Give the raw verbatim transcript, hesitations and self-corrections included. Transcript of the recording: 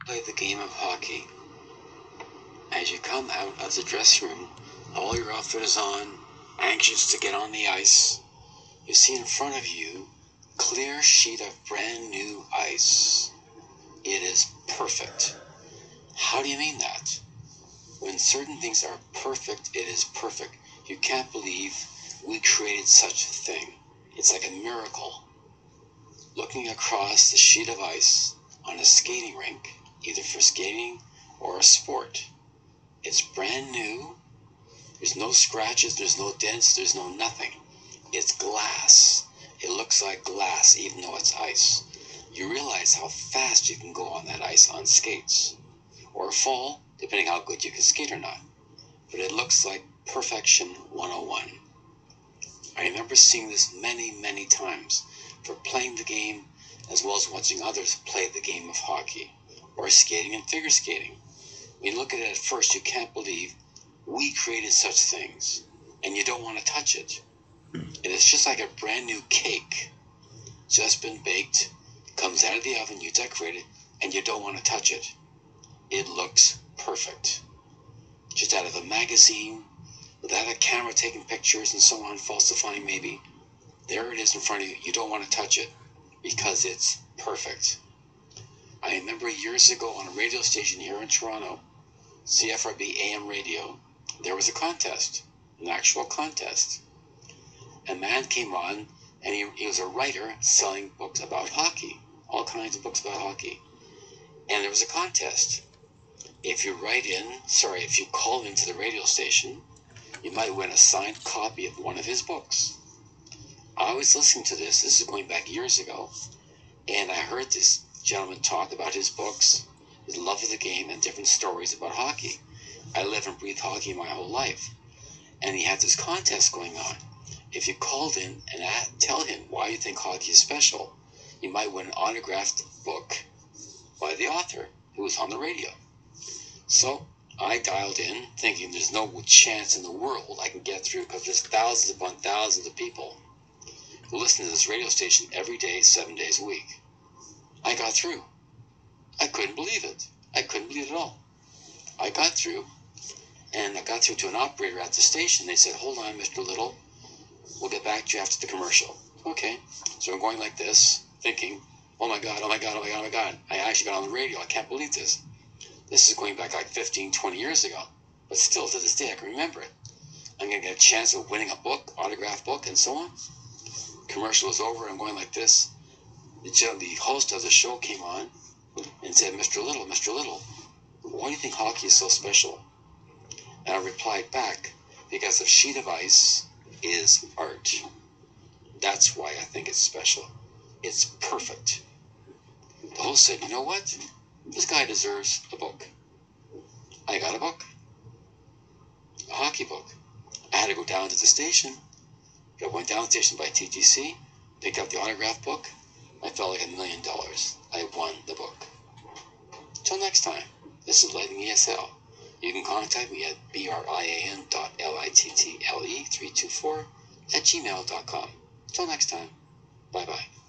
Play the game of hockey. As you come out of the dressing room, all your outfit is on, anxious to get on the ice. You see in front of you a clear sheet of brand new ice. It is perfect. How do you mean that? When certain things are perfect, it is perfect. You can't believe we created such a thing. It's like a miracle. Looking across the sheet of ice on a skating rink, either for skating or a sport. It's brand new. There's no scratches, there's no dents, there's no nothing. It's glass. It looks like glass even though it's ice. You realize how fast you can go on that ice on skates. Or fall, depending how good you can skate or not. But it looks like perfection one oh one. I remember seeing this many, many times for playing the game as well as watching others play the game of hockey or skating and figure skating. When you look at it at first, you can't believe we created such things and you don't want to touch it. It is just like a brand new cake, just been baked, comes out of the oven, you decorate it, and you don't want to touch it. It looks perfect. Just out of a magazine, without a camera taking pictures and so on, falsifying maybe. There it is in front of you. You don't want to touch it because it's perfect. I remember years ago on a radio station here in Toronto, C F R B A M radio, there was a contest, an actual contest. A man came on and he, he was a writer selling books about hockey, all kinds of books about hockey. And there was a contest. If you write in, sorry, if you call into the radio station, you might win a signed copy of one of his books. I was listening to this, this is going back years ago, and I heard this gentleman talk about his books, his love of the game, and different stories about hockey. I live and breathe hockey my whole life. And he had this contest going on. If you called in and tell him why you think hockey is special, you might win an autographed book by the author who was on the radio. So I dialed in thinking there's no chance in the world I can get through because there's thousands upon thousands of people who listen to this radio station every day, seven days a week. I got through. I couldn't believe it. I couldn't believe it at all. I got through, and I got through to an operator at the station. They said, hold on, Mister Little. We'll get back to you after the commercial. Okay. So I'm going like this, thinking, oh my God, oh my God, oh my God, oh my God. I actually got on the radio. I can't believe this. This is going back like fifteen, twenty years ago. But still, to this day, I can remember it. I'm going to get a chance of winning a book, autographed book, and so on. Commercial was over. I'm going like this. The, the host of the show came on and said, Mister Little, Mister Little, why do you think hockey is so special? And I replied back, because a sheet of ice is art. That's why I think it's special. It's perfect. The host said, you know what? This guy deserves a book. I got a book. A hockey book. I had to go down to the station. I went down to the station by T T C, picked up the autograph book. I felt like a million dollars. I won the book. Till next time, this is Lightning E S L. You can contact me at brian dot little three two four at gmail dot com. Till next time, bye-bye.